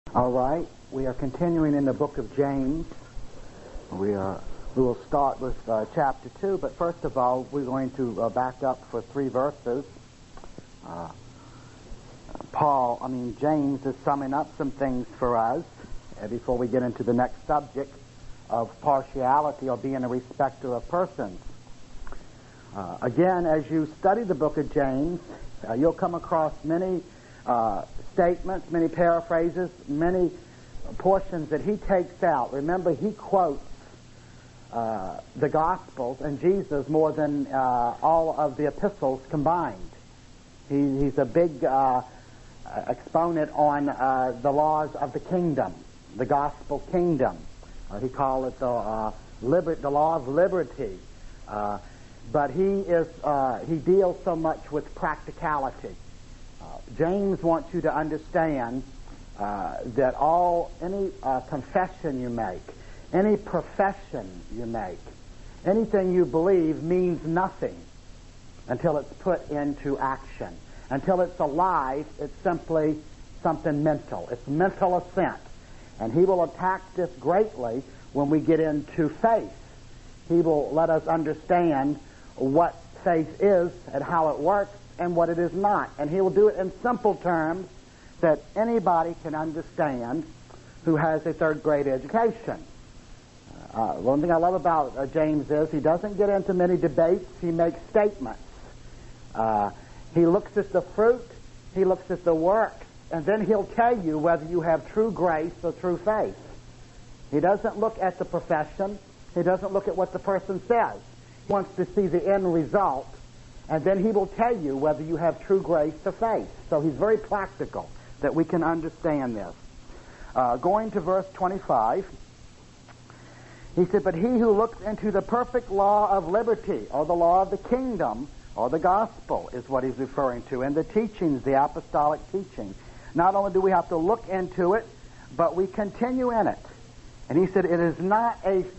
All right, we are continuing in the book of James. We will start with chapter 2, but first of all, we're going to back up for 3 verses. James is summing up some things for us before we get into the next subject of partiality or being a respecter of persons. Again, as you study the book of James, you'll come across many statements, many paraphrases, many portions that he takes out. Remember, he quotes the Gospels and Jesus more than all of the epistles combined. He's a big exponent on the laws of the kingdom, the gospel kingdom. He called it the law of liberty. But he deals so much with practicality. James wants you to understand that any confession you make, any profession you make, anything you believe means nothing until it's put into action. Until it's alive, it's simply something mental. It's mental assent. And he will attack this greatly when we get into faith. He will let us understand what faith is and how it works and what it is not. And he will do it in simple terms that anybody can understand who has a third-grade education. One thing I love about James is he doesn't get into many debates. He makes statements. He looks at the fruit, he looks at the works, and then he'll tell you whether you have true grace or true faith. He doesn't look at the profession. He doesn't look at what the person says. He wants to see the end result, and then he will tell you whether you have true grace or faith. So he's very practical, that we can understand this. Going to verse 25, he said, "But he who looks into the perfect law of liberty, or the law of the kingdom, or the gospel," is what he's referring to, and the teachings, the apostolic teaching. Not only do we have to look into it, but we continue in it. And he said, he is not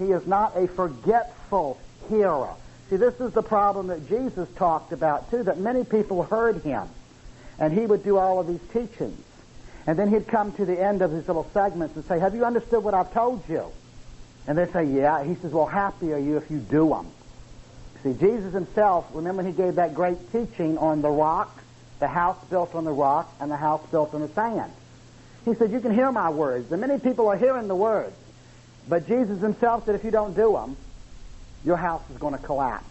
a forgetful hearer. See, this is the problem that Jesus talked about, too, that many people heard him. And he would do all of these teachings. And then he'd come to the end of his little segments and say, "Have you understood what I've told you?" And they say, "Yeah." He says, "Well, happy are you if you do them." See, Jesus himself, remember he gave that great teaching on the rock, the house built on the rock, and the house built on the sand. He said, "You can hear my words." And many people are hearing the words. But Jesus himself said, if you don't do them, your house is going to collapse.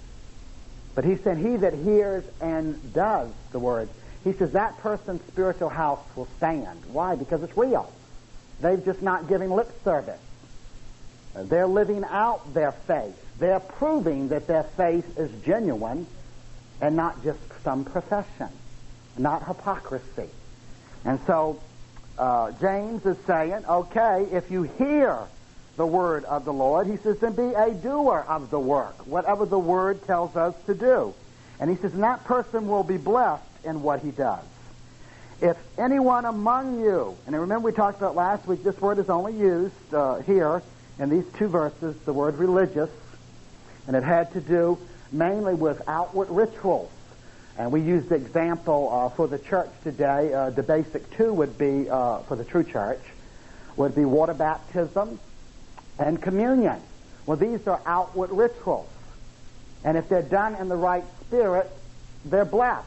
But he said, he that hears and does the words, he says that person's spiritual house will stand. Why? Because it's real. They've just not giving lip service. They're living out their faith. They're proving that their faith is genuine and not just some profession, not hypocrisy. And so James is saying, okay, if you hear the word of the Lord, he says, then be a doer of the work, whatever the word tells us to do. And he says, and that person will be blessed in what he does. If anyone among you, and remember we talked about last week, this word is only used here in these 2 verses, the word religious, and it had to do mainly with outward rituals. And we used the example for the church today. The basic 2 would be, for the true church, would be water baptism and communion. Well, these are outward rituals. And if they're done in the right spirit, they're blessed.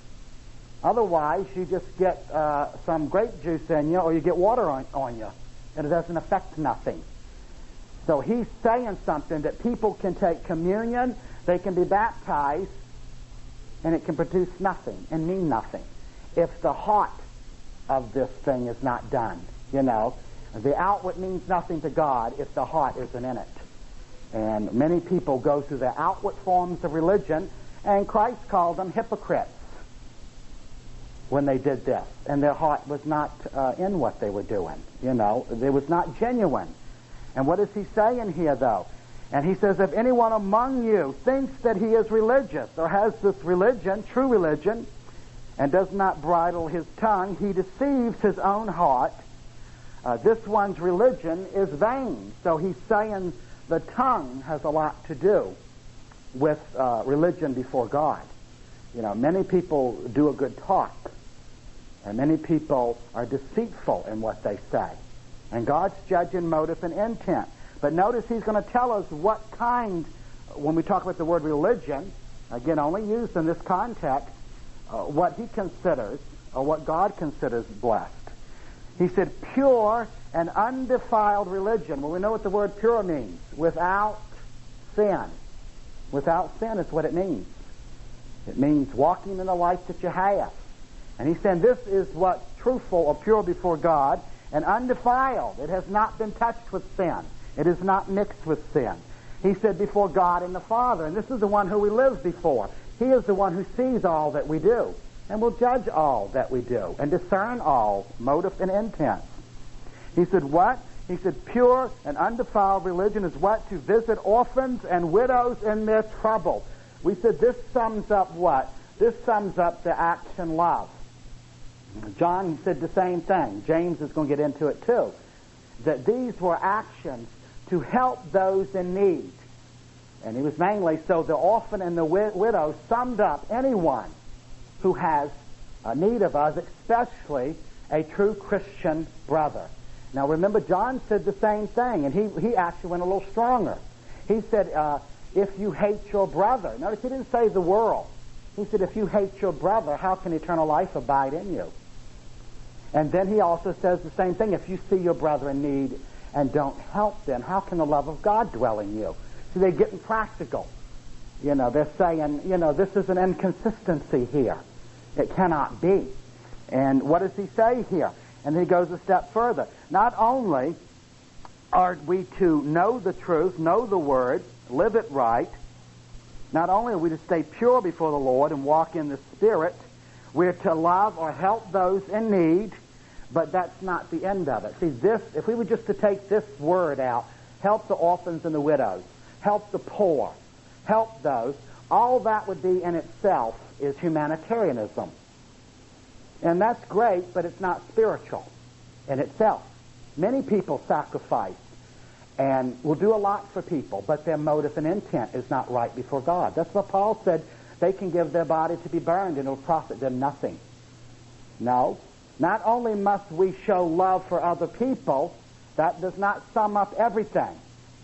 Otherwise, you just get some grape juice in you, or you get water on you, and it doesn't affect nothing. So he's saying something that people can take communion, they can be baptized, and it can produce nothing and mean nothing if the heart of this thing is not done. You know, the outward means nothing to God if the heart isn't in it. And many people go through the outward forms of religion, and Christ called them hypocrites when they did this, and their heart was not in what they were doing. You know, it was not genuine. And what is he saying here, though? And he says, if anyone among you thinks that he is religious or has this religion, true religion, and does not bridle his tongue, he deceives his own heart. This one's religion is vain. So he's saying the tongue has a lot to do with religion before God. You know, many people do a good talk, And many people are deceitful in what they say. And God's judging motive and intent. But notice he's going to tell us what kind, when we talk about the word religion, again, only used in this context, what he considers, or what God considers blessed. He said, pure and undefiled religion. Well, we know what the word pure means. Without sin. Without sin is what it means. It means walking in the life that you have. And he's saying this is what's truthful or pure before God, and undefiled. It has not been touched with sin. It is not mixed with sin. He said before God and the Father. And this is the one who we live before. He is the one who sees all that we do and will judge all that we do and discern all motive and intent. He said what? He said pure and undefiled religion is what? To visit orphans and widows in their trouble. We said this sums up what? This sums up the action love. John said the same thing. James is going to get into it too. That these were actions to help those in need. And he was mainly, so the orphan and the widow summed up anyone who has a need of us, especially a true Christian brother. Now remember, John said the same thing, and he actually went a little stronger. He said, if you hate your brother. Notice he didn't say the world. He said, if you hate your brother, how can eternal life abide in you? And then he also says the same thing. If you see your brother in need and don't help them, how can the love of God dwell in you? See, they're getting practical. They're saying, this is an inconsistency here. It cannot be. And what does he say here? And then he goes a step further. Not only are we to know the truth, know the Word, live it right, not only are we to stay pure before the Lord and walk in the Spirit, we're to love or help those in need, but that's not the end of it. See, this, if we were just to take this word out, help the orphans and the widows, help the poor, help those, all that would be in itself is humanitarianism. And that's great, but it's not spiritual in itself. Many people sacrifice and will do a lot for people, but their motive and intent is not right before God. That's what Paul said. They can give their body to be burned and it will profit them nothing. No. Not only must we show love for other people, that does not sum up everything.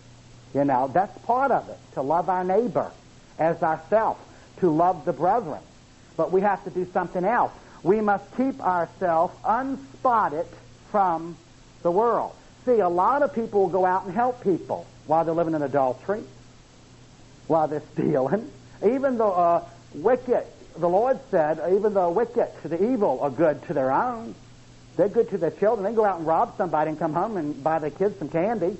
That's part of it, to love our neighbor as ourselves, to love the brethren. But we have to do something else. We must keep ourselves unspotted from the world. See, a lot of people will go out and help people while they're living in adultery, while they're stealing. Even the wicked, the Lord said, even the wicked, the evil, are good to their own. They're good to their children. They go out and rob somebody and come home and buy their kids some candy.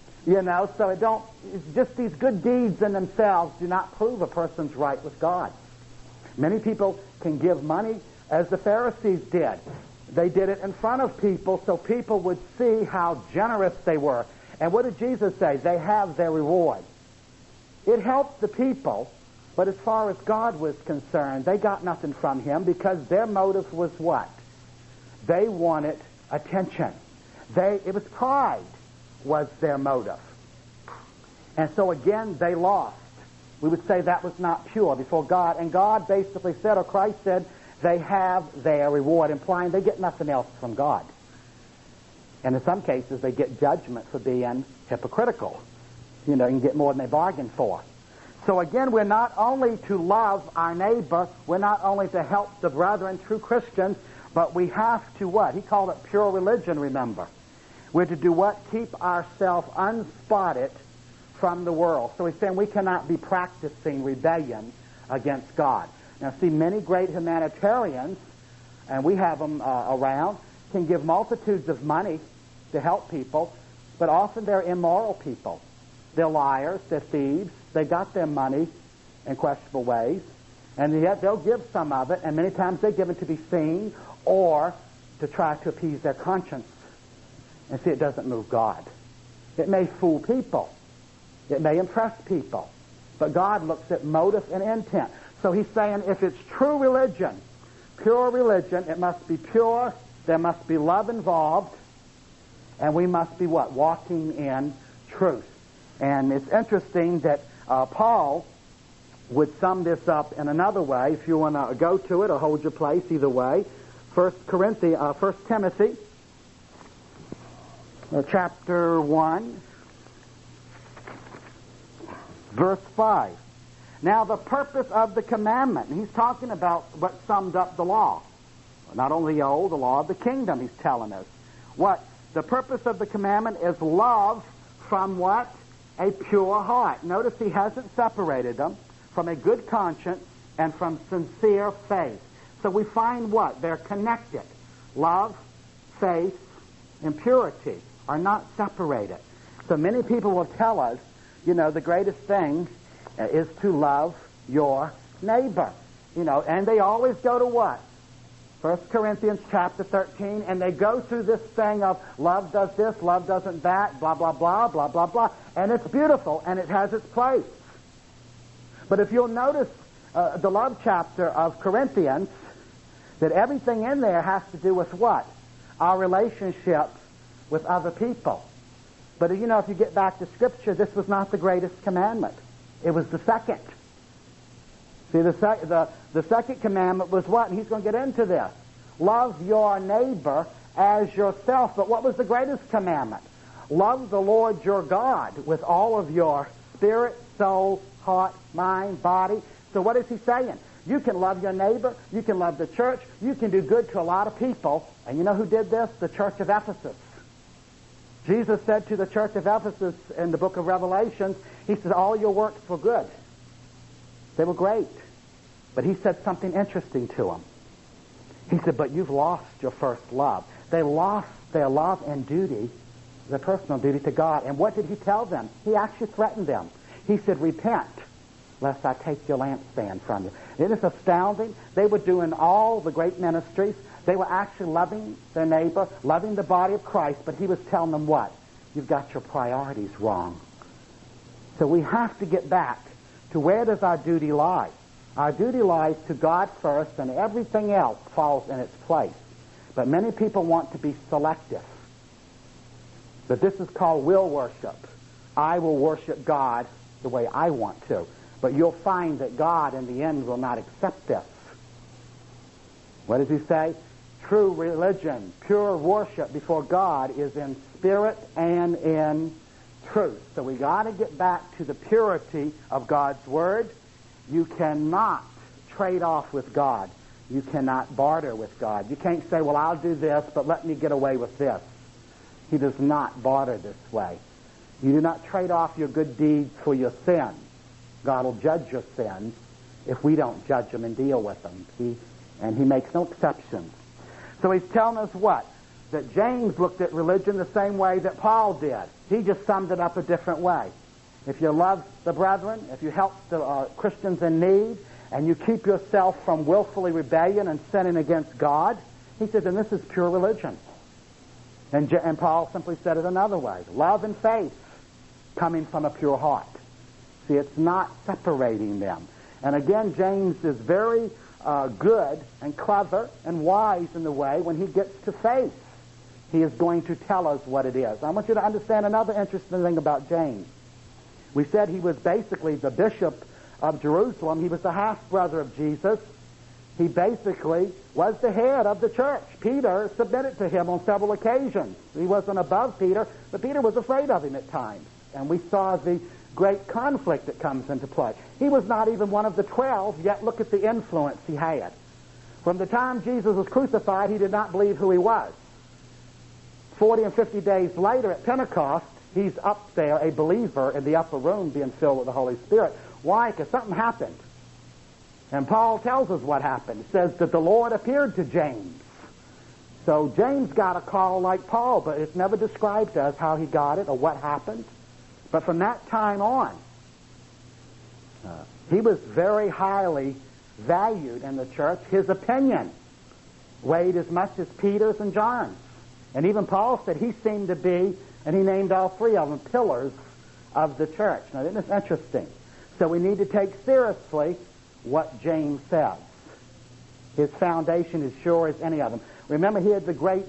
So it's just these good deeds in themselves do not prove a person's right with God. Many people can give money as the Pharisees did. They did it in front of people so people would see how generous they were. And what did Jesus say? They have their reward. It helped the people, but as far as God was concerned, they got nothing from him because their motive was what? They wanted attention. It was pride was their motive. And so again, they lost. We would say that was not pure before God. And God basically said, or Christ said, they have their reward, implying they get nothing else from God. And in some cases, they get judgment for being hypocritical. You can get more than they bargained for. So again, we're not only to love our neighbor, we're not only to help the brethren, true Christians, but we have to what? He called it pure religion, remember. We're to do what? Keep ourselves unspotted from the world. So he's saying we cannot be practicing rebellion against God. Now, see, many great humanitarians, and we have them around, can give multitudes of money to help people, but often they're immoral people. They're liars, they're thieves, they got their money in questionable ways, and yet they'll give some of it, and many times they give it to be seen or to try to appease their conscience. And see, it doesn't move God. It may fool people. It may impress people. But God looks at motive and intent. So he's saying if it's true religion, pure religion, it must be pure, there must be love involved, and we must be what? Walking in truth. And it's interesting that Paul would sum this up in another way. If you want to go to it or hold your place, either way. 1 1 Timothy, chapter 1, verse 5. Now the purpose of the commandment, and he's talking about what summed up the law. Not only the old, the law of the kingdom, he's telling us. What? The purpose of the commandment is love from what? A pure heart. Notice he hasn't separated them from a good conscience and from sincere faith. So we find what? They're connected. Love, faith, and purity are not separated. So many people will tell us, the greatest thing is to love your neighbor. And they always go to what? 1 Corinthians chapter 13, and they go through this thing of love does this, love doesn't that, blah, blah, blah, blah, blah, blah. And it's beautiful, and it has its place. But if you'll notice the love chapter of Corinthians, that everything in there has to do with what? Our relationship with other people. But if you get back to Scripture, this was not the greatest commandment. It was the second. See, the second commandment was what? And he's going to get into this. Love your neighbor as yourself. But what was the greatest commandment? Love the Lord your God with all of your spirit, soul, heart, mind, body. So what is he saying? You can love your neighbor. You can love the church. You can do good to a lot of people. And you know who did this? The church of Ephesus. Jesus said to the church of Ephesus in the book of Revelation, he said, all your works were good. They were great. But he said something interesting to them. He said, but you've lost your first love. They lost their love and duty, their personal duty to God. And what did he tell them? He actually threatened them. He said, repent, lest I take your lampstand from you. It is astounding. They were doing all the great ministries. They were actually loving their neighbor, loving the body of Christ, but he was telling them what? You've got your priorities wrong. So we have to get back to where does our duty lie? Our duty lies to God first, and everything else falls in its place. But many people want to be selective. But this is called will worship. I will worship God the way I want to. But you'll find that God in the end will not accept this. What does he say? True religion, pure worship before God is in spirit and in truth. So we got to get back to the purity of God's Word. You cannot trade off with God. You cannot barter with God. You can't say, well, I'll do this, but let me get away with this. He does not barter this way. You do not trade off your good deeds for your sins. God will judge your sins if we don't judge them and deal with them. And he makes no exceptions. So he's telling us what? That James looked at religion the same way that Paul did. He just summed it up a different way. If you love the brethren, if you help the Christians in need, and you keep yourself from willfully rebellion and sinning against God, he said, then this is pure religion. And Paul simply said it another way. Love and faith coming from a pure heart. See, it's not separating them. And again, James is very good and clever and wise in the way when he gets to faith. He is going to tell us what it is. I want you to understand another interesting thing about James. We said he was basically the bishop of Jerusalem. He was the half-brother of Jesus. He basically was the head of the church. Peter submitted to him on several occasions. He wasn't above Peter, but Peter was afraid of him at times. And we saw the great conflict that comes into play. He was not even one of the 12, yet look at the influence he had. From the time Jesus was crucified, he did not believe who he was. 40 and 50 days later at Pentecost, he's up there, a believer in the upper room being filled with the Holy Spirit. Why? Because something happened. And Paul tells us what happened. It says that the Lord appeared to James. So James got a call like Paul, but it's never described to us how he got it or what happened. But from that time on, he was very highly valued in the church. His opinion weighed as much as Peter's and John's. And even Paul said he seemed to be, and he named all three of them, pillars of the church. Now, isn't this interesting? So we need to take seriously what James says. His foundation is sure as any of them. Remember, he had the great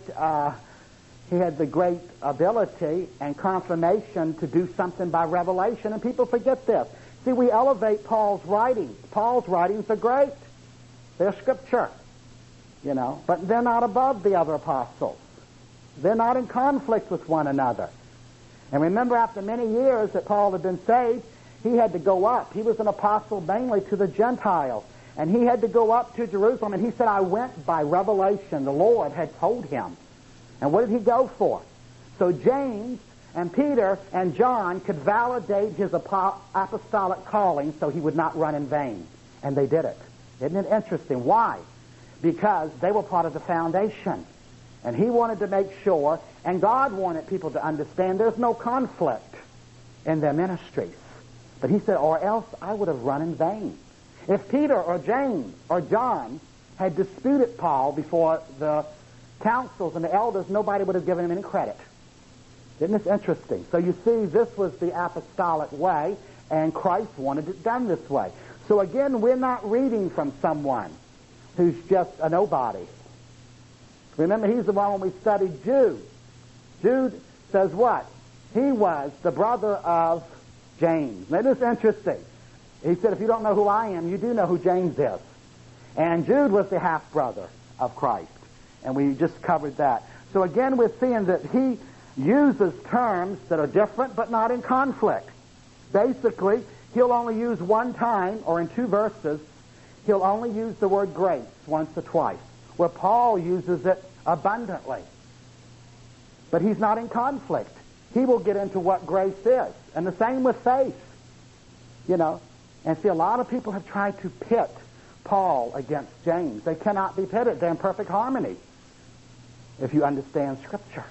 ability and confirmation to do something by revelation, and people forget this. See, we elevate Paul's writings. Paul's writings are great. They're scripture. But they're not above the other apostles. They're not in conflict with one another. And remember, after many years that Paul had been saved, he had to go up. He was an apostle mainly to the Gentiles. And he had to go up to Jerusalem. And he said, I went by revelation. The Lord had told him. And what did he go for? So James and Peter and John could validate his apostolic calling so he would not run in vain. And they did it. Isn't it interesting? Why? Because they were part of the foundation. And he wanted to make sure, and God wanted people to understand there's no conflict in their ministries. But he said, or else I would have run in vain. If Peter or James or John had disputed Paul before the councils and the elders, nobody would have given him any credit. Isn't this interesting? So you see, this was the apostolic way, and Christ wanted it done this way. So again, we're not reading from someone who's just a nobody. Remember, he's the one when we studied Jude. Jude says what? He was the brother of James. Now, this is interesting. He said, if you don't know who I am, you do know who James is. And Jude was the half-brother of Christ. And we just covered that. So again, we're seeing that he uses terms that are different but not in conflict. Basically, he'll only use one time, or in two verses, he'll only use the word grace once or twice, where Paul uses it abundantly. But he's not in conflict. He will get into what grace is. And the same with faith. And see, a lot of people have tried to pit Paul against James. They cannot be pitted. They're in perfect harmony if you understand Scripture.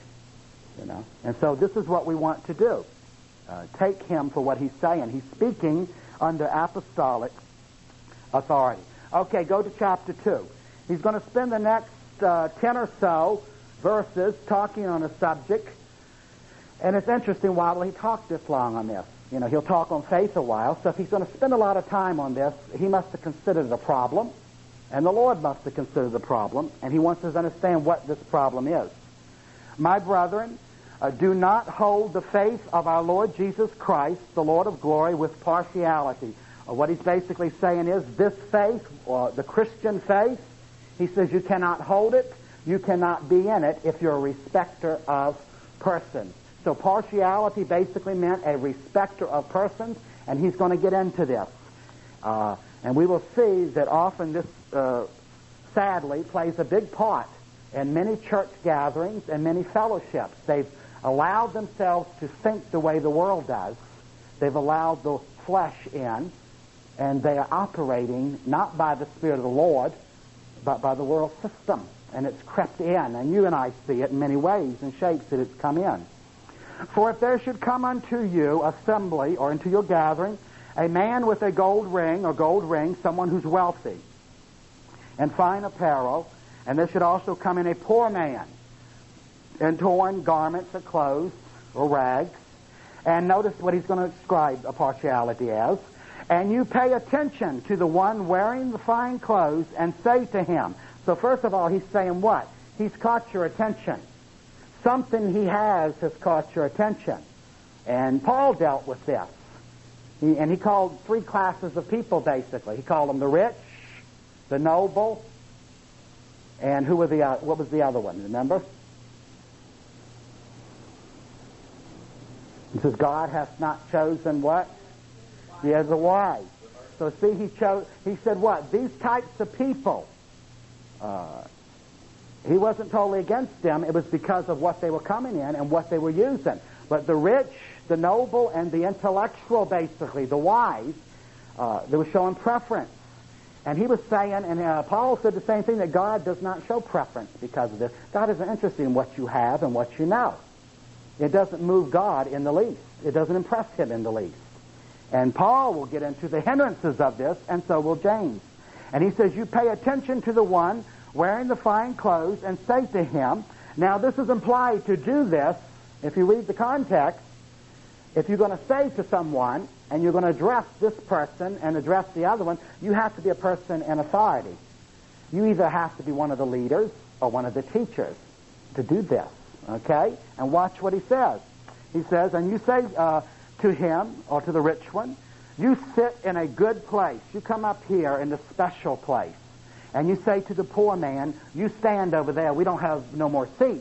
And so this is what we want to do. Take him for what he's saying. He's speaking under apostolic authority. Okay, go to chapter 2. He's going to spend the next 10 or so verses talking on a subject. And it's interesting, why will he talk this long on this? He'll talk on faith a while. So if he's going to spend a lot of time on this, he must have considered a problem. And the Lord must have considered the problem. And he wants us to understand what this problem is. My brethren, do not hold the faith of our Lord Jesus Christ, the Lord of glory, with partiality. What he's basically saying is this faith, or the Christian faith, he says you cannot hold it, you cannot be in it if you're a respecter of persons. So partiality basically meant a respecter of persons, and he's going to get into this. And we will see that often this, sadly, plays a big part in many church gatherings and many fellowships. They've allowed themselves to think the way the world does. They've allowed the flesh in, and they are operating not by the Spirit of the Lord, but by the world system. And it's crept in, and you and I see it in many ways and shapes that it's come in. For if there should come unto you assembly, or into your gathering, a man with a gold ring, someone who's wealthy, and fine apparel, and there should also come in a poor man, in torn garments or clothes or rags. And notice what he's going to describe a partiality as. And you pay attention to the one wearing the fine clothes and say to him. So first of all, he's saying what? He's caught your attention. Something he has caught your attention. And Paul dealt with this. He called three classes of people, basically. He called them the rich, the noble, and what was the other one, remember? He says, God hath not chosen what? Yeah, the wise. So see, he said what? These types of people, he wasn't totally against them. It was because of what they were coming in and what they were using. But the rich, the noble, and the intellectual, basically, the wise, they were showing preference. And he was saying, and Paul said the same thing, that God does not show preference because of this. God isn't interested in what you have and what you know. It doesn't move God in the least. It doesn't impress him in the least. And Paul will get into the hindrances of this, and so will James. And he says, you pay attention to the one wearing the fine clothes and say to him. Now, this is implied to do this. If you read the context, if you're going to say to someone, and you're going to address this person and address the other one, you have to be a person in authority. You either have to be one of the leaders or one of the teachers to do this. Okay? And watch what he says. He says, and you say to him, or to the rich one, you sit in a good place. You come up here in the special place. and you say to the poor man, you stand over there. We don't have no more seats,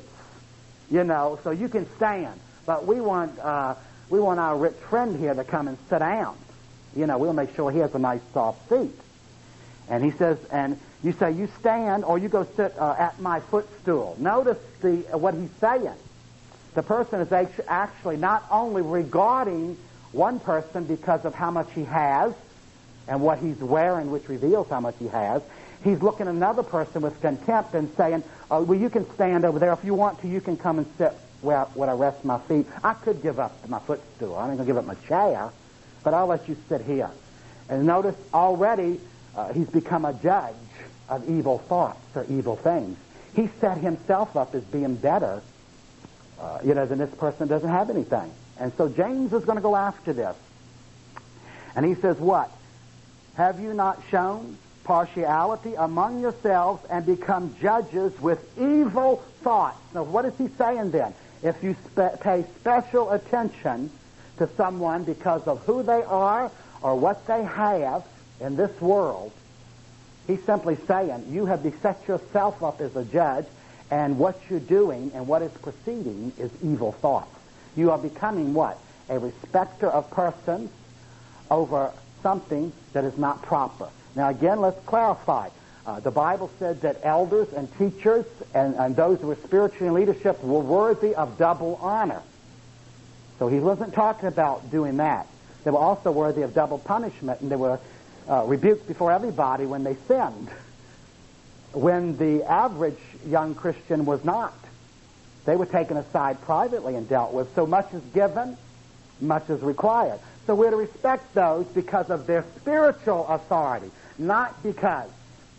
so you can stand. But we want our rich friend here to come and sit down. We'll make sure he has a nice soft seat. And he says, and you say, you stand or you go sit at my footstool. Notice what he's saying. The person is actually not only regarding one person because of how much he has and what he's wearing, which reveals how much he has. He's looking at another person with contempt and saying, well, you can stand over there. If you want to, you can come and sit where I rest my feet. I could give up my footstool. I'm not going to give up my chair, but I'll let you sit here. And notice already he's become a judge of evil thoughts or evil things. He set himself up as being better, than this person that doesn't have anything. And so James is going to go after this. And he says what? Have you not shown partiality among yourselves and become judges with evil thoughts? Now, what is he saying then? If you pay special attention to someone because of who they are or what they have in this world, he's simply saying you have set yourself up as a judge, and what you're doing and what is proceeding is evil thoughts. You are becoming what? A respecter of persons over something that is not proper. Now again, let's clarify. The Bible said that elders and teachers and those who were spiritually in leadership were worthy of double honor. So he wasn't talking about doing that. They were also worthy of double punishment, and they were rebuked before everybody when they sinned, when the average young Christian was not. They were taken aside privately and dealt with. So much is given, much is required. So we're to respect those because of their spiritual authority, not because,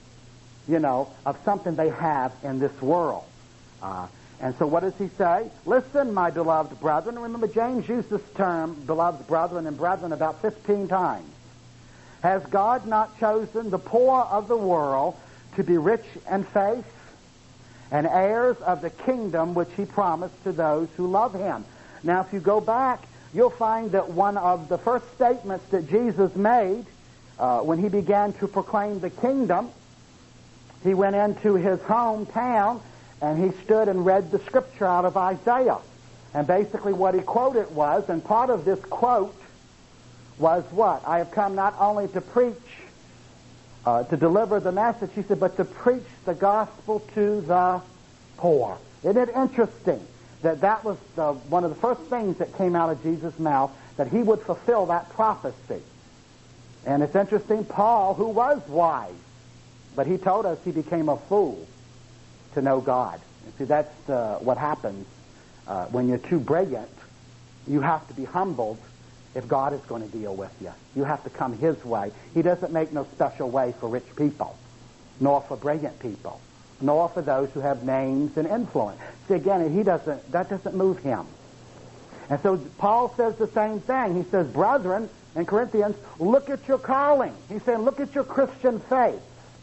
of something they have in this world. And so what does he say? Listen, my beloved brethren. Remember, James used this term, beloved brethren and brethren, about 15 times. Has God not chosen the poor of the world to be rich in faith and heirs of the kingdom which he promised to those who love him? Now, if you go back, you'll find that one of the first statements that Jesus made when he began to proclaim the kingdom, he went into his hometown and he stood and read the scripture out of Isaiah. And basically what he quoted was, and part of this quote was what? I have come not only to preach, to deliver the message, he said, but to preach the gospel to the poor. Isn't it interesting that was one of the first things that came out of Jesus' mouth, that he would fulfill that prophecy? And it's interesting, Paul, who was wise, but he told us he became a fool to know God. And see, that's what happens when you're too brilliant. You have to be humbled if God is going to deal with you. You have to come his way. He doesn't make no special way for rich people, nor for brilliant people, nor for those who have names and influence. See, again, that doesn't move him. And so Paul says the same thing. He says, brethren, in Corinthians, look at your calling. He's saying, look at your Christian faith.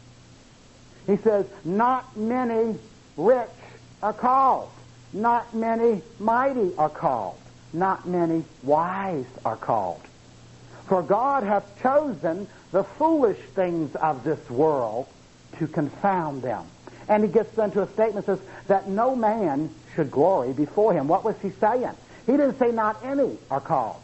He says, not many rich are called. Not many mighty are called. Not many wise are called. For God hath chosen the foolish things of this world to confound them. And he gets into a statement that says that no man should glory before him. What was he saying? He didn't say not any are called.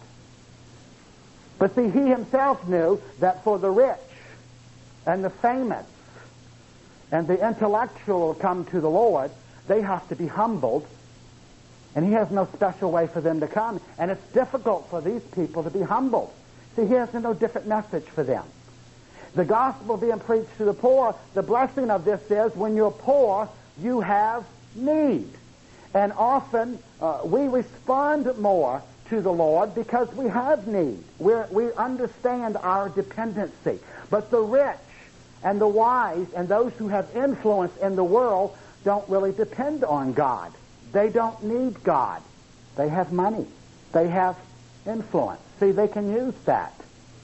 But see, he himself knew that for the rich and the famous and the intellectual come to the Lord, they have to be humbled. And he has no special way for them to come. And it's difficult for these people to be humbled. See, he has no different message for them. The gospel being preached to the poor, the blessing of this is when you're poor, you have need. And often we respond more to the Lord because we have need. We understand our dependency. But the rich and the wise and those who have influence in the world don't really depend on God. They don't need God. They have money. They have influence. See, they can use that.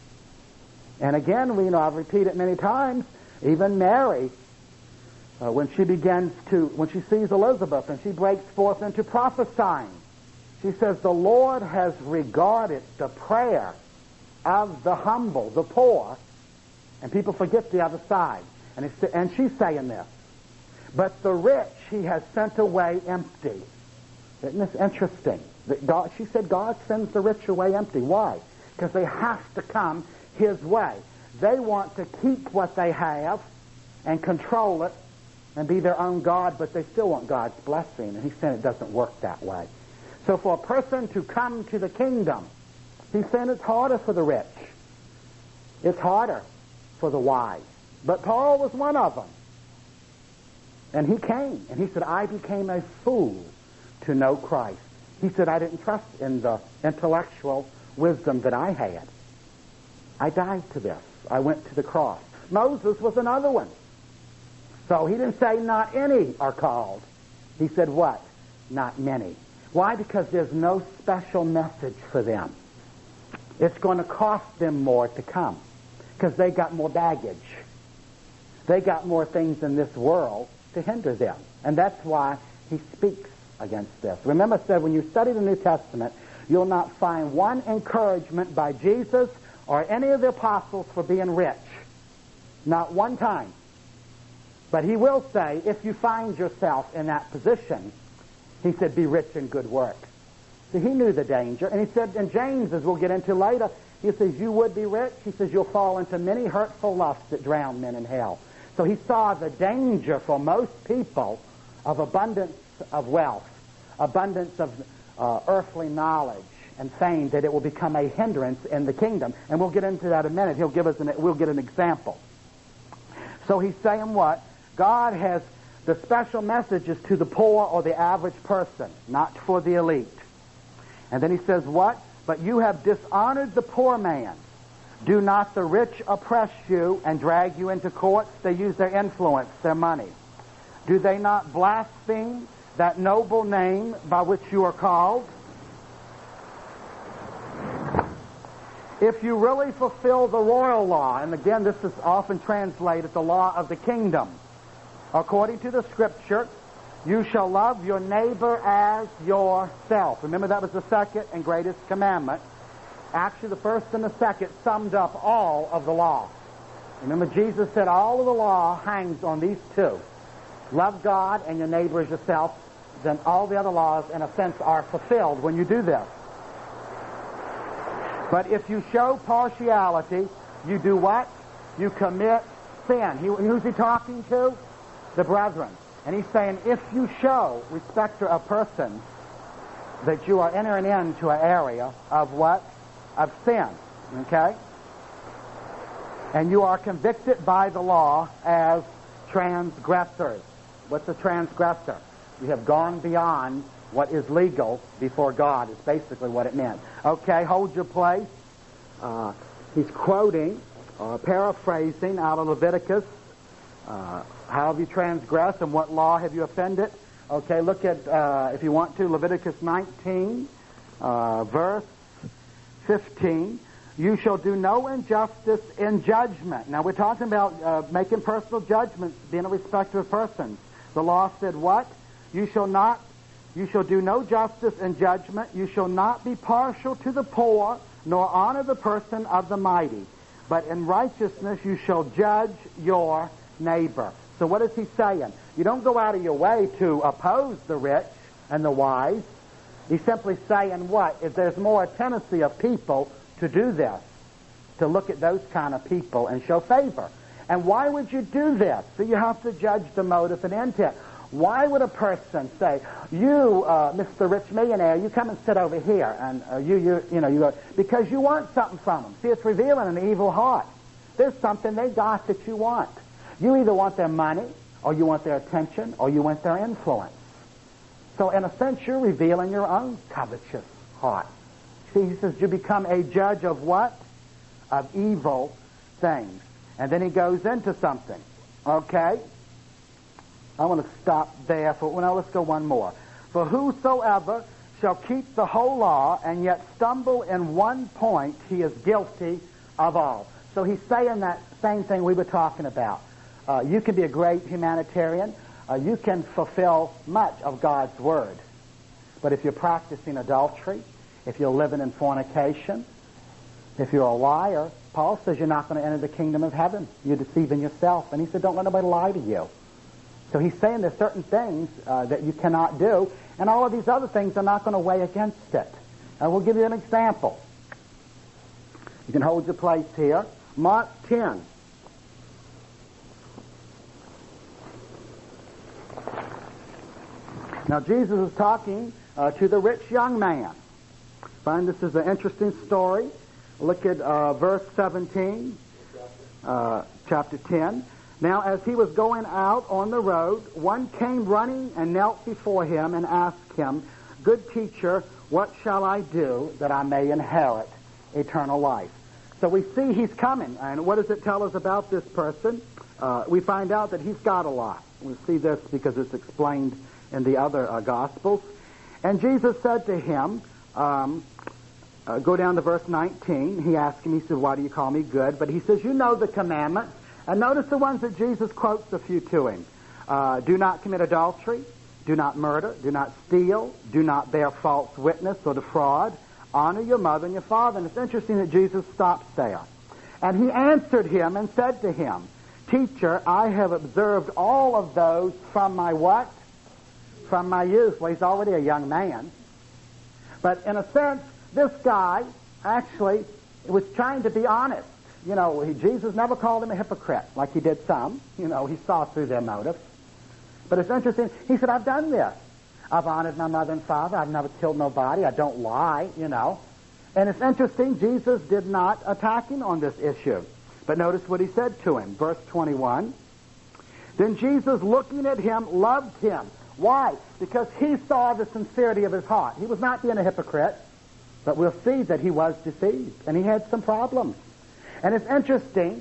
And again, I've repeated many times, even Mary, when she sees Elizabeth and she breaks forth into prophesying, she says, the Lord has regarded the prayer of the humble, the poor, and people forget the other side. And she's saying this. But the rich he has sent away empty. Isn't this interesting? She said God sends the rich away empty. Why? Because they have to come his way. They want to keep what they have and control it and be their own God, but they still want God's blessing. And he's saying it doesn't work that way. So for a person to come to the kingdom, he's saying it's harder for the rich. It's harder for the wise. But Paul was one of them. And he came. And he said, I became a fool to know Christ. He said, I didn't trust in the intellectual wisdom that I had. I died to this. I went to the cross. Moses was another one. So he didn't say not any are called. He said what? Not many. Why? Because there's no special message for them. It's going to cost them more to come because they got more baggage. They got more things in this world to hinder them. And that's why he speaks against this. Remember, I said when you study the New Testament, you'll not find one encouragement by Jesus or any of the apostles for being rich. Not one time. But he will say, if you find yourself in that position, he said, be rich in good work. So he knew the danger. And he said, in James, as we'll get into later, he says, you would be rich. He says, you'll fall into many hurtful lusts that drown men in hell. So he saw the danger for most people of abundance of wealth, abundance of earthly knowledge and fame, that it will become a hindrance in the kingdom. And we'll get into that in a minute. We'll get an example. So he's saying what? God has the special messages to the poor or the average person, not for the elite. And then he says what? But you have dishonored the poor man. Do not the rich oppress you and drag you into courts? They use their influence, their money. Do they not blaspheme that noble name by which you are called? If you really fulfill the royal law, and again this is often translated the law of the kingdom, according to the scripture, you shall love your neighbor as yourself. Remember that was the second and greatest commandment. Actually the first and the second summed up all of the law. Remember Jesus said all of the law hangs on these two. Love God and your neighbor as yourself. Then all the other laws in a sense are fulfilled when you do this. But if you show partiality, you do what? You commit sin. Who's he talking to? The brethren. And he's saying, if you show, respecter of persons, that you are entering into an area of what? Of sin. Okay? And you are convicted by the law as transgressors. What's a transgressor? You have gone beyond what is legal before God is basically what it meant. Okay, hold your place. He's quoting, paraphrasing out of Leviticus. How have you transgressed and what law have you offended? Okay, look at, if you want to, Leviticus 19, verse 15. You shall do no injustice in judgment. Now, we're talking about making personal judgments, being a respecter of persons. The law said what? You shall do no justice in judgment. You shall not be partial to the poor, nor honor the person of the mighty. But in righteousness you shall judge your neighbor. So what is he saying? You don't go out of your way to oppose the rich and the wise. He's simply saying what? If there's more tendency of people to do this, to look at those kind of people and show favor. And why would you do this? So you have to judge the motive and intent. Why would a person say, you, Mr. Rich Millionaire, you come and sit over here, and because you want something from them. See, it's revealing an evil heart. There's something they got that you want. You either want their money, or you want their attention, or you want their influence. So in a sense, you're revealing your own covetous heart. See, he says you become a judge of what? Of evil things. And then he goes into something. Okay? I want to stop there. Let's go one more. For whosoever shall keep the whole law and yet stumble in one point, he is guilty of all. So he's saying that same thing we were talking about. You can be a great humanitarian. You can fulfill much of God's word. But if you're practicing adultery, if you're living in fornication, if you're a liar, Paul says you're not going to enter the kingdom of heaven. You're deceiving yourself. And he said, don't let nobody lie to you. So he's saying there's certain things that you cannot do, and all of these other things are not going to weigh against it. I will give you an example. You can hold your place here. Mark 10. Now, Jesus is talking to the rich young man. I find this is an interesting story. Look at verse 17, chapter 10. Now, as he was going out on the road, one came running and knelt before him and asked him, Good teacher, what shall I do that I may inherit eternal life? So we see he's coming. And what does it tell us about this person? We find out that he's got a lot. We see this because it's explained in the other Gospels. And Jesus said to him, go down to verse 19. He asked him, he said, why do you call me good? But he says, you know the commandments. And notice the ones that Jesus quotes a few to him. Do not commit adultery. Do not murder. Do not steal. Do not bear false witness or defraud. Honor your mother and your father. And it's interesting that Jesus stops there. And he answered him and said to him, Teacher, I have observed all of those from my what? From my youth. Well, he's already a young man. But in a sense, this guy actually was trying to be honest. You know, Jesus never called him a hypocrite like he did some. You know, he saw through their motives. But it's interesting. He said, I've done this. I've honored my mother and father. I've never killed nobody. I don't lie, you know. And it's interesting, Jesus did not attack him on this issue. But notice what he said to him. Verse 21. Then Jesus, looking at him, loved him. Why? Because he saw the sincerity of his heart. He was not being a hypocrite. But we'll see that he was deceived. And he had some problems. And it's interesting,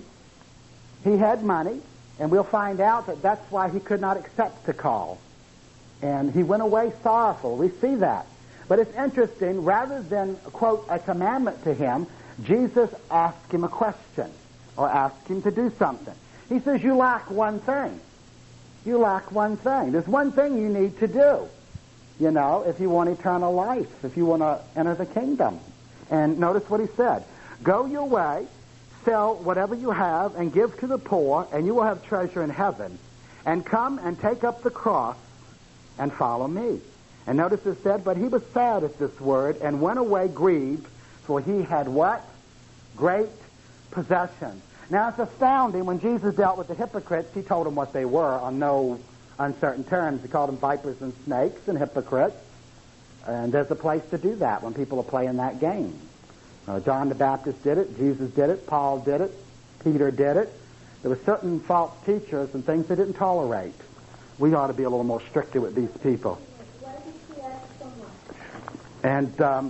he had money, and we'll find out that that's why he could not accept the call. And he went away sorrowful. We see that. But it's interesting, rather than quote a commandment to him, Jesus asked him a question, or asked him to do something. He says, you lack one thing. You lack one thing. There's one thing you need to do, you know, if you want eternal life, if you want to enter the kingdom. And notice what he said. Go your way, sell whatever you have, and give to the poor, and you will have treasure in heaven. And come and take up the cross and follow me. And notice it said, but he was sad at this word, and went away grieved, for he had what? Great possessions. Now it's astounding, when Jesus dealt with the hypocrites, he told them what they were on no uncertain terms. He called them vipers and snakes and hypocrites. And there's a place to do that when people are playing that game. John the Baptist did it, Jesus did it, Paul did it, Peter did it. There were certain false teachers and things they didn't tolerate. We ought to be a little more stricter with these people. Why did he ask so much? And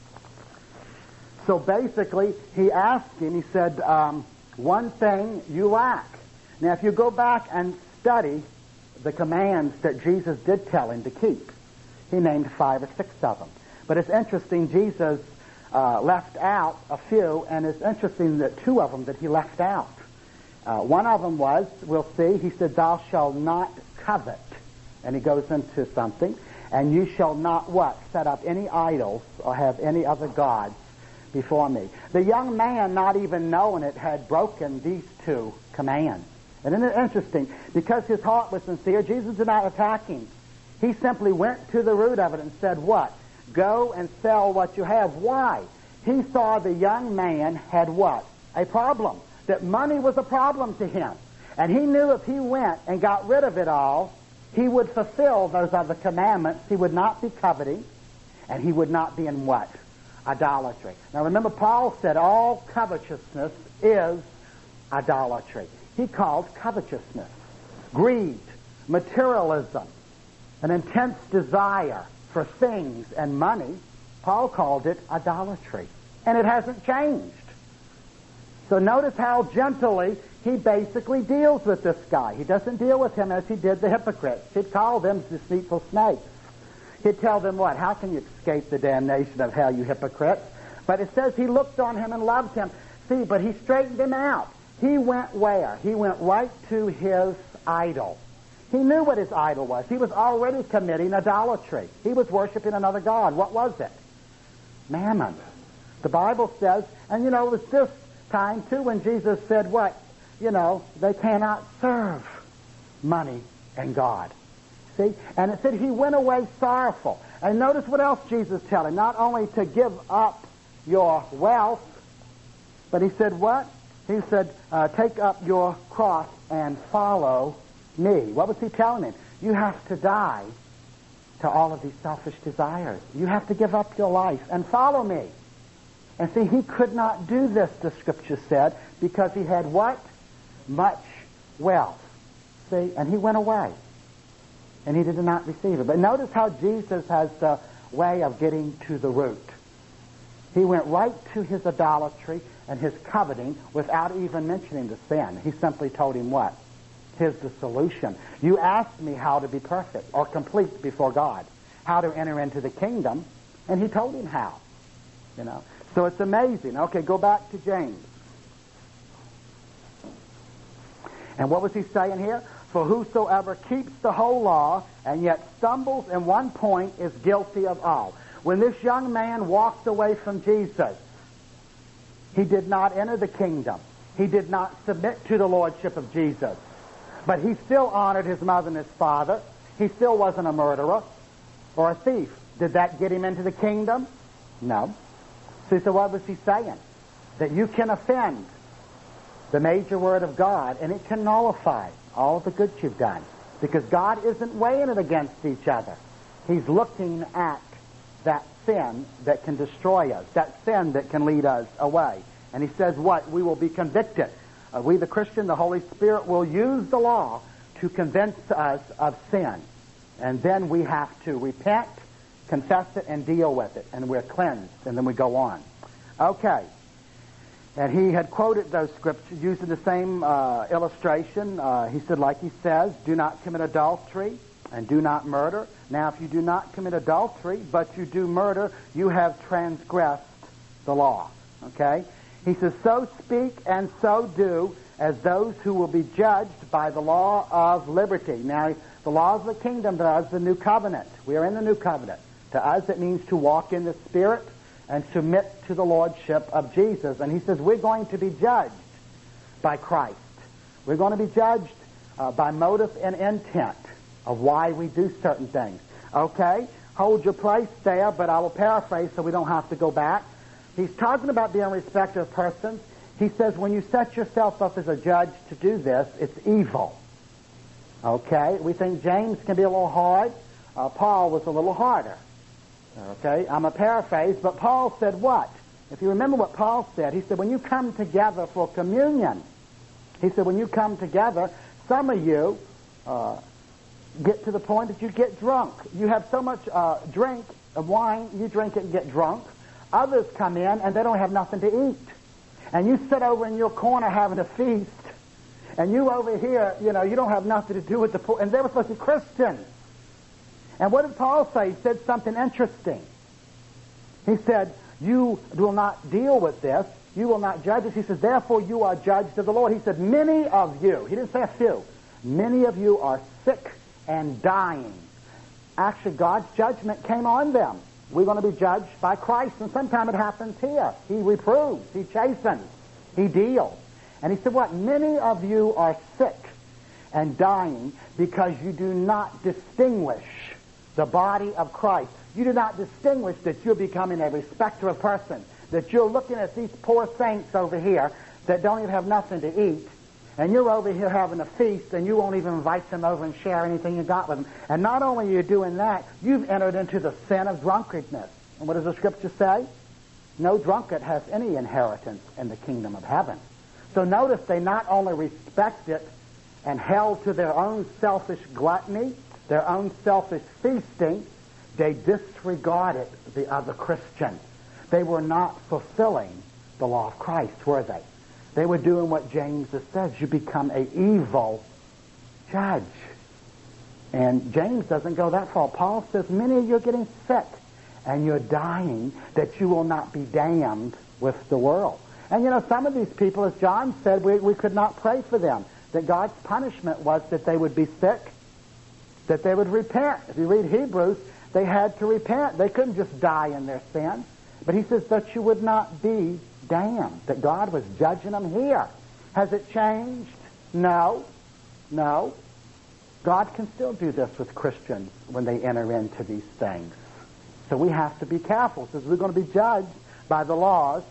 so basically, he asked him, he said, one thing you lack. Now, if you go back and study the commands that Jesus did tell him to keep, he named 5 or 6 of them. But it's interesting, Jesus left out a few, and it's interesting that 2 of them that he left out. One of them was, we'll see, he said, thou shalt not covet. And he goes into something. And you shall not what? Set up any idols or have any other gods before me. The young man, not even knowing it, had broken these 2 commands. And isn't it interesting? Because his heart was sincere, Jesus did not attack him. He simply went to the root of it and said, what? Go and sell what you have. Why? He saw the young man had what? A problem. That money was a problem to him. And he knew if he went and got rid of it all, he would fulfill those other commandments. He would not be coveting, and he would not be in what? Idolatry. Now remember, Paul said all covetousness is idolatry. He called covetousness greed, materialism, an intense desire for things and money. Paul called it idolatry. And it hasn't changed. So notice how gently he basically deals with this guy. He doesn't deal with him as he did the hypocrites. He'd call them deceitful snakes. He'd tell them what? How can you escape the damnation of hell, you hypocrites? But it says he looked on him and loved him. See, but he straightened him out. He went where? He went right to his idol. He knew what his idol was. He was already committing idolatry. He was worshiping another god. What was it? Mammon. The Bible says, and you know, it was just time, too, when Jesus said what? They cannot serve money and God. See? And it said he went away sorrowful. And notice what else Jesus told him. Not only to give up your wealth, but he said what? He said, take up your cross and follow me. What was he telling him? You have to die to all of these selfish desires. You have to give up your life and follow me. And see, he could not do this, the Scripture said, because he had what? Much wealth. See? And he went away. And he did not receive it. But notice how Jesus has the way of getting to the root. He went right to his idolatry and his coveting without even mentioning the sin. He simply told him what? Here's the solution. You asked me how to be perfect or complete before God, how to enter into the kingdom, and he told him how. So it's amazing. Okay, go back to James. And what was he saying here? For whosoever keeps the whole law and yet stumbles in one point is guilty of all. When this young man walked away from Jesus, he did not enter the kingdom. He did not submit to the lordship of Jesus. But he still honored his mother and his father. He still wasn't a murderer or a thief. Did that get him into the kingdom? No. So what was he saying? That you can offend the major word of God, and it can nullify all the good you've done. Because God isn't weighing it against each other. He's looking at that sin that can destroy us, that sin that can lead us away. And he says what? We will be convicted. We, the Christian, the Holy Spirit, will use the law to convince us of sin. And then we have to repent, confess it, and deal with it. And we're cleansed. And then we go on. Okay. And he had quoted those scriptures using the same illustration. He said, like he says, do not commit adultery and do not murder. Now, if you do not commit adultery, but you do murder, you have transgressed the law. Okay? He says, so speak and so do as those who will be judged by the law of liberty. Now, the law of the kingdom to us, the new covenant. We are in the new covenant. To us, it means to walk in the Spirit and submit to the lordship of Jesus. And he says, we're going to be judged by Christ. We're going to be judged by motive and intent of why we do certain things. Okay? Hold your place there, but I will paraphrase so we don't have to go back. He's talking about being a respecter of persons. He says when you set yourself up as a judge to do this, it's evil. Okay? We think James can be a little hard. Paul was a little harder. Okay? I'm a paraphrase, but Paul said what? If you remember what Paul said, he said when you come together for communion, he said when you come together, some of you get to the point that you get drunk. You have so much drink of wine, you drink it and get drunk. Others come in and they don't have nothing to eat. And you sit over in your corner having a feast. And you over here, you don't have nothing to do with the poor. And they were supposed to be Christians. And what did Paul say? He said something interesting. He said, you will not deal with this. You will not judge us. He says, therefore you are judged of the Lord. He said, many of you, he didn't say a few, many of you are sick and dying. Actually, God's judgment came on them. We're going to be judged by Christ, and sometimes it happens here. He reproves, he chastens, he deals. And he said what? Many of you are sick and dying because you do not distinguish the body of Christ. You do not distinguish that you're becoming a respecter of persons, that you're looking at these poor saints over here that don't even have nothing to eat, and you're over here having a feast, and you won't even invite them over and share anything you got with them. And not only are you doing that, you've entered into the sin of drunkardness. And what does the Scripture say? No drunkard has any inheritance in the kingdom of heaven. So notice they not only respect it and held to their own selfish gluttony, their own selfish feasting, they disregarded the other Christian. They were not fulfilling the law of Christ, were they? They were doing what James says. You become an evil judge. And James doesn't go that far. Paul says, many of you are getting sick and you're dying that you will not be damned with the world. And some of these people, as John said, we could not pray for them. That God's punishment was that they would be sick, that they would repent. If you read Hebrews, they had to repent. They couldn't just die in their sin. But he says that you would not be damned, that God was judging them here. Has it changed? No. No. God can still do this with Christians when they enter into these things. So we have to be careful, because we're going to be judged by the laws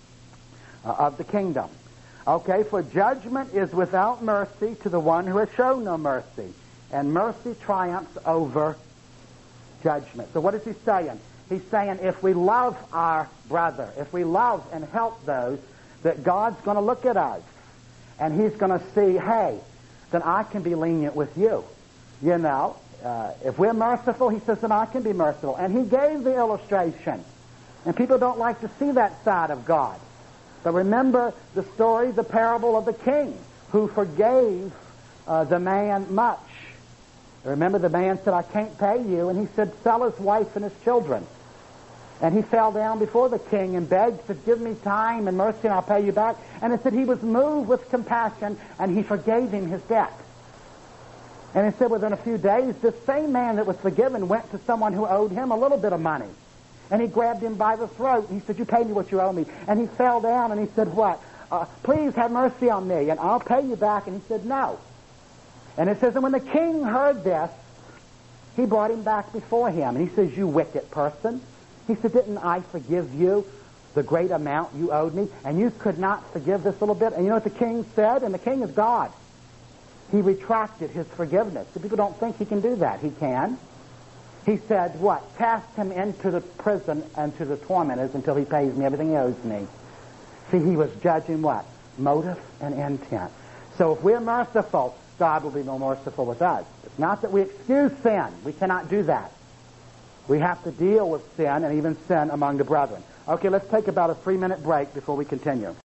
of the kingdom. Okay, for judgment is without mercy to the one who has shown no mercy, and mercy triumphs over judgment. So what is he saying? He's saying if we love our brother, if we love and help those, that God's going to look at us, and he's going to see, hey, then I can be lenient with you. You know, if we're merciful, he says, then I can be merciful. And he gave the illustration. And people don't like to see that side of God. But remember the story, the parable of the king who forgave the man much. Remember the man said, I can't pay you. And he said, sell his wife and his children. And he fell down before the king and begged, said, give me time and mercy and I'll pay you back. And it said he was moved with compassion and he forgave him his debt. And it said within a few days, this same man that was forgiven went to someone who owed him a little bit of money. And he grabbed him by the throat and he said, you pay me what you owe me. And he fell down and he said, what? Please have mercy on me and I'll pay you back. And he said, no. And it says, and when the king heard this, he brought him back before him. And he says, you wicked person. He said, didn't I forgive you the great amount you owed me? And you could not forgive this little bit? And you know what the king said? And the king is God. He retracted his forgiveness. So people don't think he can do that. He can. He said, what? Cast him into the prison and to the tormentors until he pays me everything he owes me. See, he was judging what? Motive and intent. So if we're merciful, God will be more merciful with us. It's not that we excuse sin. We cannot do that. We have to deal with sin and even sin among the brethren. Okay, let's take about a 3-minute break before we continue.